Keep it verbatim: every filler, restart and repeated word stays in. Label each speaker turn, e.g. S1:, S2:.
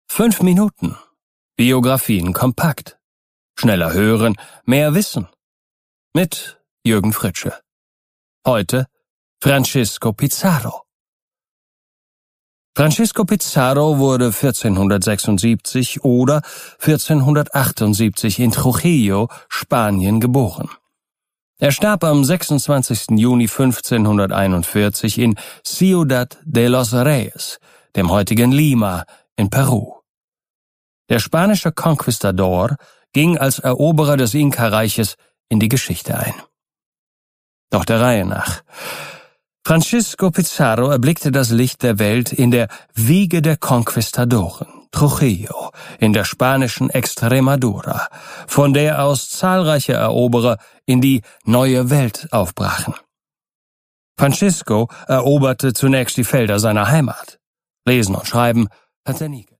S1: Fünf Minuten. Biografien kompakt. Schneller hören, mehr wissen. Mit Jürgen Fritsche. Heute Francisco Pizarro. Francisco Pizarro wurde vierzehnhundertsechsundsiebzig oder vierzehnhundertachtundsiebzig in Trujillo, Spanien, geboren. Er starb am sechsundzwanzigsten Juni fünfzehnhunderteinundvierzig in Ciudad de los Reyes, dem heutigen Lima, in Peru. Der spanische Conquistador ging als Eroberer des Inka-Reiches in die Geschichte ein. Doch der Reihe nach. Francisco Pizarro erblickte das Licht der Welt in der Wiege der Konquistadoren, Trujillo, in der spanischen Extremadura, von der aus zahlreiche Eroberer in die neue Welt aufbrachen. Francisco eroberte zunächst die Felder seiner Heimat. Lesen und Schreiben hat er nie